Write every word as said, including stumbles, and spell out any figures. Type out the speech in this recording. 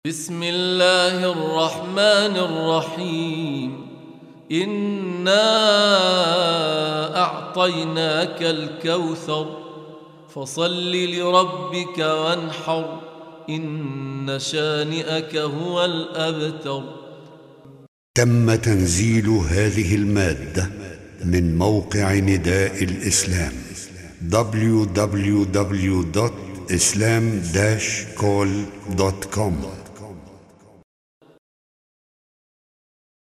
بسم الله الرحمن الرحيم. إنا أعطيناك الكوثر فصل لربك وانحر إن شانئك هو الأبتر. تم تنزيل هذه المادة من موقع نداء الإسلام دبليو دبليو دبليو دوت إسلام داش كول دوت كوم.